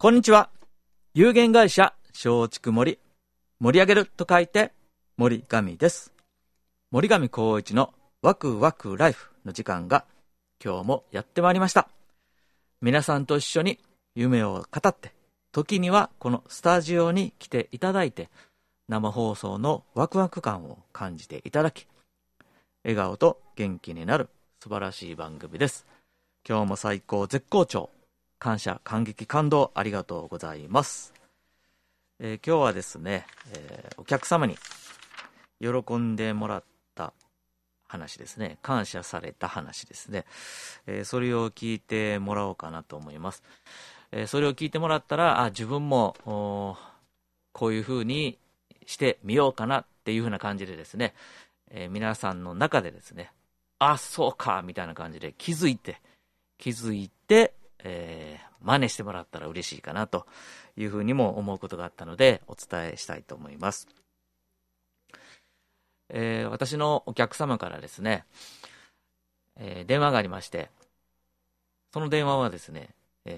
こんにちは。有限会社松竹森、盛り上げると書いて森上です。森上光一のワクワクライフの時間が今日もやってまいりました。皆さんと一緒に夢を語って、時にはこのスタジオに来ていただいて、生放送のワクワク感を感じていただき、笑顔と元気になる素晴らしい番組です。今日も最高絶好調、感謝感激感動ありがとうございます。今日はですね、お客様に喜んでもらった話ですね、感謝された話ですね、それを聞いてもらおうかなと思います。それを聞いてもらったら、自分もこういう風にしてみようかなっていう風な感じでですね、皆さんの中でですね、そうかみたいな感じで気づいて、真似してもらったら嬉しいかなというふうにも思うことがあったのでお伝えしたいと思います。私のお客様からですね、電話がありまして、その電話はですね、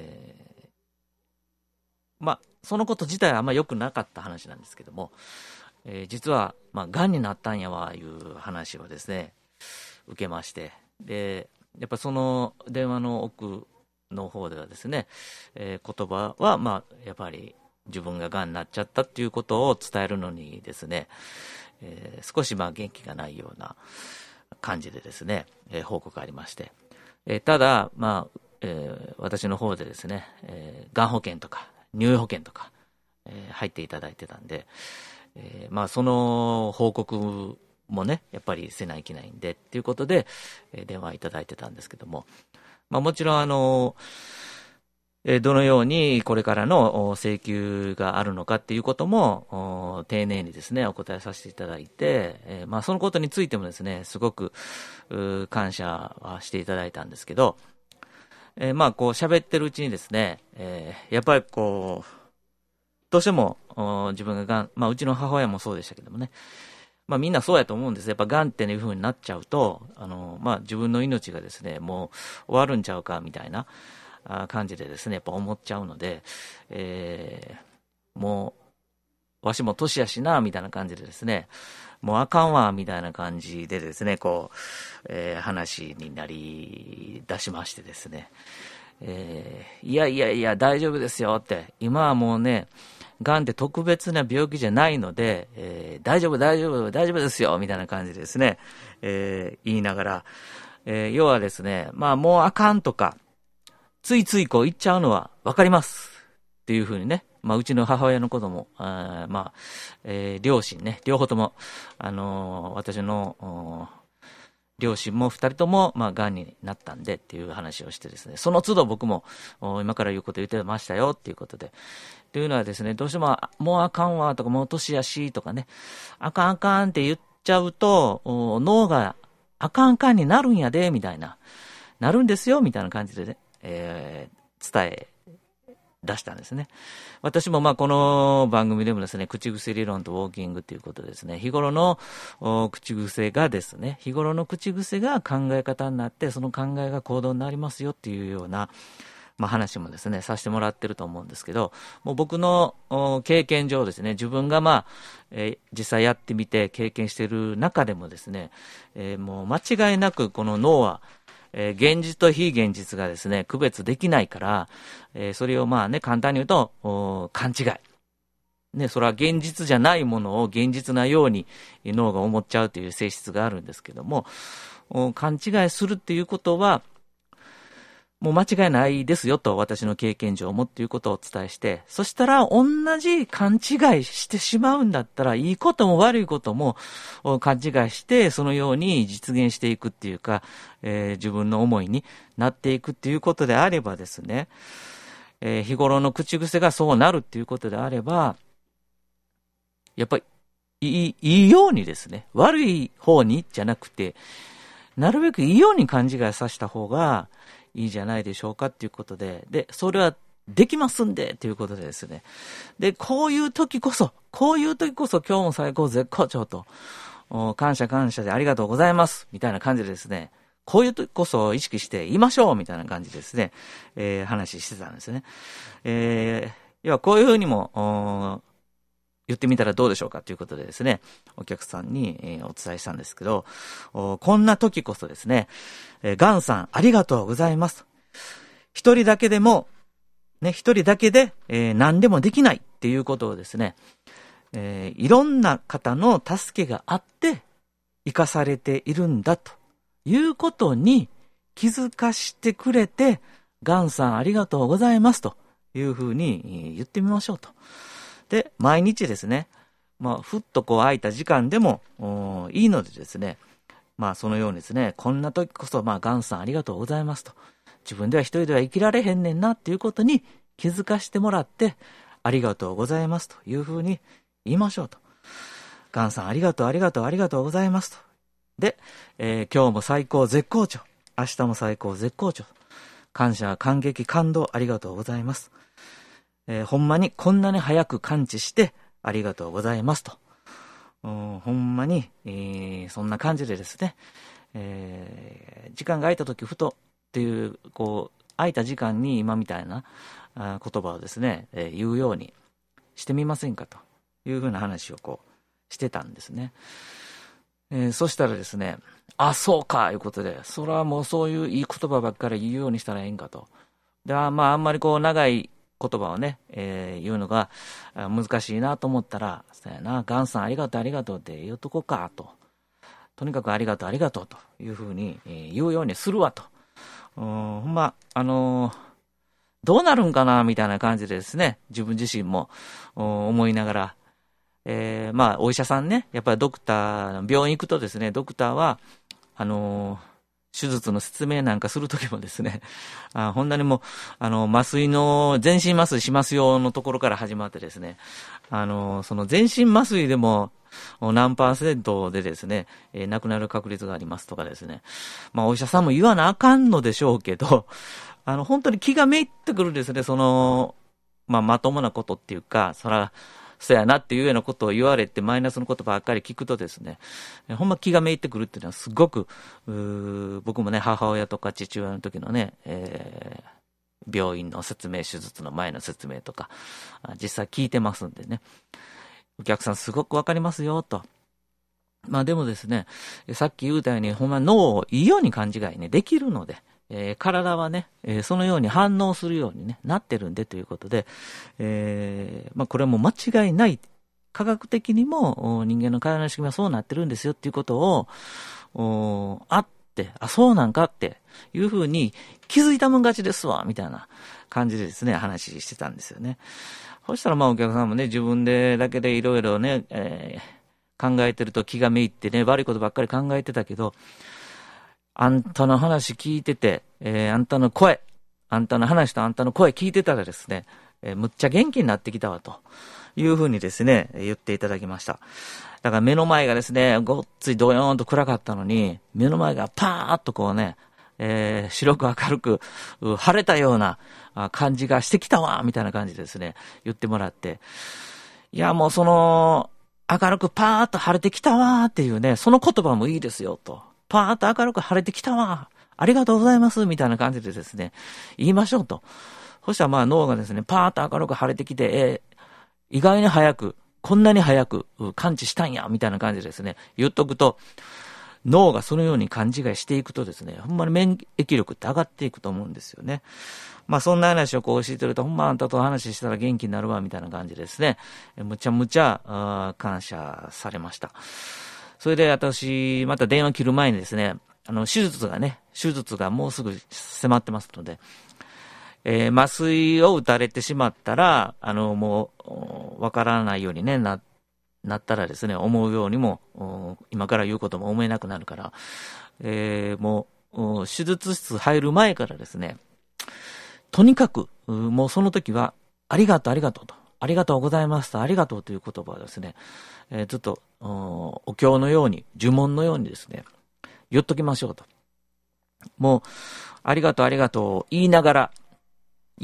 そのこと自体はあんま良くなかった話なんですけども、実はがんになったんやわいう話をですね受けまして、でやっぱその電話の奥の方ではですね、言葉はやっぱり自分ががんになっちゃったっていうことを伝えるのにですね、少し元気がないような感じでですね、報告がありまして、ただ私の方でですね、がん保険とか入院保険とか、入っていただいてたんで、その報告もねやっぱりせないといけないんでっていうことで、電話いただいてたんですけども、もちろんどのようにこれからの請求があるのかっていうことも丁寧にですねお答えさせていただいて、そのことについてもですねすごく感謝はしていただいたんですけど、こう喋ってるうちにですね、やっぱりこうどうしても自分ががん、うちの母親もそうでしたけどもね、みんなそうやと思うんです。やっぱがんっていう風になっちゃうと自分の命がですねもう終わるんちゃうかみたいな感じでですねやっぱ思っちゃうので、もうわしも年やしなみたいな感じでですね、もうあかんわみたいな感じでですねこう、話になり出しましてですね、いや大丈夫ですよって、今はもうねがんって特別な病気じゃないので、大丈夫ですよみたいな感じでですね、言いながら、要はですねもうあかんとかついついこう言っちゃうのは分かりますっていうふうにね、うちの母親のことも両親ね両方とも私の両親も2人ともがんになったんでっていう話をしてですね、その都度僕も今から言うこと言ってましたよっていうことで、というのはですね、どうしてももうあかんわとかもう年やしとかね、あかんって言っちゃうと脳があかんになるんやでみたいな、なるんですよみたいな感じでね、伝え出したんですね。私もこの番組でもですね口癖理論とウォーキングということでですね、日頃の口癖が考え方になって、その考えが行動になりますよっていうような話もですねさせてもらってると思うんですけど、もう僕の経験上ですね、自分が実際やってみて経験している中でもですね、もう間違いなくこの脳は現実と非現実がですね区別できないから、それを簡単に言うと勘違い、それは現実じゃないものを現実なように脳が思っちゃうという性質があるんですけども、勘違いするっていうことはもう間違いないですよと私の経験上もっていうことをお伝えして、そしたら同じ勘違いしてしまうんだったらいいことも悪いことも勘違いしてそのように実現していくっていうか、自分の思いになっていくっていうことであればですね、日頃の口癖がそうなるっていうことであれば、やっぱりいいようにですね、悪い方にじゃなくてなるべくいいように勘違いさせた方がいいじゃないでしょうかっていうことで、それはできますんでということでですね、でこういう時こそ今日も最高絶好調と感謝でありがとうございますみたいな感じでですね、 こういう時こそ意識して言いましょうみたいな感じですね、話してたんですね。要はこういうふうにも、言ってみたらどうでしょうかということでですね、お客さんに、お伝えしたんですけど、こんな時こそですね、ガンさんありがとうございます。一人だけでも、ね、一人だけで、何でもできないっていうことをですね、いろんな方の助けがあって生かされているんだということに気づかしてくれて、ガンさんありがとうございますというふうに言ってみましょうと。で、毎日ですね、ふっとこう空いた時間でもいいのでですね、そのようにですね、こんな時こそガンさんありがとうございますと。自分では一人では生きられへんねんなっていうことに気づかしてもらって、ありがとうございますというふうに言いましょうと。ガンさんありがとうありがとうありがとうございますと。で、今日も最高絶好調。明日も最高絶好調。感謝感激感動ありがとうございます。ほんまにこんなに早く感知してありがとうございますと。ほんまに、そんな感じでですね、時間が空いた時ふとっていう、空いた時間に今みたいな言葉をですね、言うようにしてみませんかというふうな話をしてたんですね。そしたらですね、あ、そうかいうことで、それはもうそういういい言葉ばっかり言うようにしたらええんかと。で、あんまり長い言葉をね、言うのが難しいなと思ったら、そうやな、ガンさんありがとうありがとうって言うとこかと。とにかくありがとうありがとうというふうに言うようにするわと。ほんま、どうなるんかなみたいな感じでですね、自分自身も思いながら、お医者さんね、やっぱりドクター、病院行くとですね、ドクターは、手術の説明なんかするときもですね、ほんなにもう、麻酔の、全身麻酔しますよのところから始まってですね、その全身麻酔でも、何%でですね、亡くなる確率がありますとかですね、お医者さんも言わなあかんのでしょうけど、本当に気がめいってくるですね、まともなことっていうか、そうやなっていうようなことを言われてマイナスのことばっかり聞くとですね、ほんま気がめいってくるっていうのはすごく、僕もね、母親とか父親の時のね、病院の説明、手術の前の説明とか、実際聞いてますんでね、お客さんすごくわかりますよと。でもですね、さっき言うたように、ほんま脳をいいように勘違いね、できるので、体はね、そのように反応するように、ね、なってるんでということで、これはもう間違いない、科学的にも人間の体の仕組みはそうなってるんですよっていうことをあって、そうなんかっていうふうに気づいたもん勝ちですわみたいな感じでですね、話してたんですよね。そしたらお客さんもね、自分でだけでいろいろね、考えてると気がめいってね、悪いことばっかり考えてたけど、あんたの話聞いてて、あんたの声、あんたの話とあんたの声聞いてたらですね、むっちゃ元気になってきたわというふうにですね、言っていただきました。だから目の前がですね、ごっついドヨーンと暗かったのに、目の前がパーッとね、白く明るく晴れたような感じがしてきたわみたいな感じでですね、言ってもらって、いやもう明るくパーッと晴れてきたわっていうね、その言葉もいいですよと。パーッと明るく晴れてきたわ。ありがとうございます。みたいな感じでですね、言いましょうと。そしたら脳がですね、パーッと明るく晴れてきて、意外に早く、こんなに早く感知したんや、みたいな感じでですね、言っとくと、脳がそのように勘違いしていくとですね、ほんまに免疫力って上がっていくと思うんですよね。そんな話を教えてると、ほんまあんたと話したら元気になるわ、みたいな感じでですね、むちゃむちゃ感謝されました。それで私、また電話切る前にですね、手術がもうすぐ迫ってますので、麻酔を打たれてしまったら、もう、わからないようにね、なったらですね、思うようにも、今から言うことも思えなくなるから、もう、手術室入る前からですね、とにかく、もうその時は、ありがとう、ありがとうと。ありがとうございますと、ありがとうという言葉をですね、ずっとお経のように、呪文のようにですね、言っときましょうと。もう、ありがとうありがとう言いなが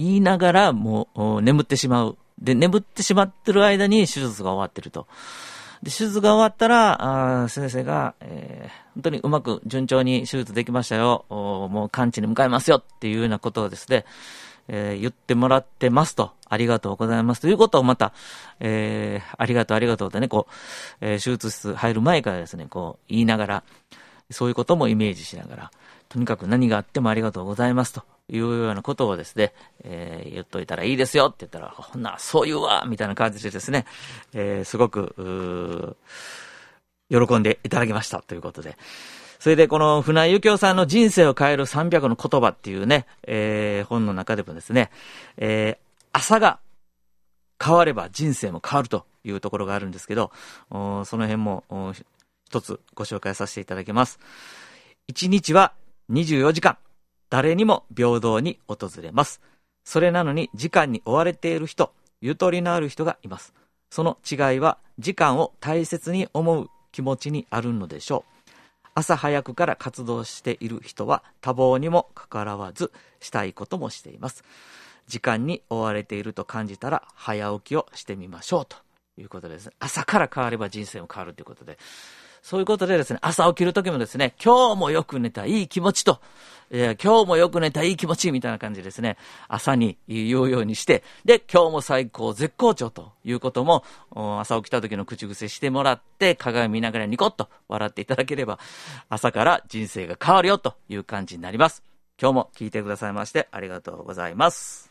らもう眠ってしまう。で、眠ってしまってる間に手術が終わってると。 で、手術が終わったら、先生が、本当にうまく順調に手術できましたよ。もう完治に向かいますよっていうようなことをですね、言ってもらってますと、ありがとうございますということをまた、ありがとうありがとうってね、こう、手術室入る前からですね、こう言いながら、そういうこともイメージしながら、とにかく何があってもありがとうございますというようなことをですね、言っといたらいいですよって言ったら、ほんならそう言うわみたいな感じでですね、すごく、喜んでいただきましたということで。それでこの船井幸雄さんの人生を変える300の言葉っていうね、本の中でもですね、朝が変われば人生も変わるというところがあるんですけど、その辺も一つご紹介させていただきます。1日は24時間、誰にも平等に訪れます。それなのに時間に追われている人、ゆとりのある人がいます。その違いは時間を大切に思う気持ちにあるのでしょう。朝早くから活動している人は多忙にもかかわらずしたいこともしています。時間に追われていると感じたら早起きをしてみましょうということです。朝から変われば人生も変わるということで、そういうことでですね、朝起きるときもですね、今日もよく寝たいい気持ちと、今日もよく寝たいい気持ちみたいな感じですね、朝に言うようにして、で、今日も最高絶好調ということも、朝起きた時の口癖してもらって、鏡見ながらニコッと笑っていただければ、朝から人生が変わるよという感じになります。今日も聞いてくださいましてありがとうございます。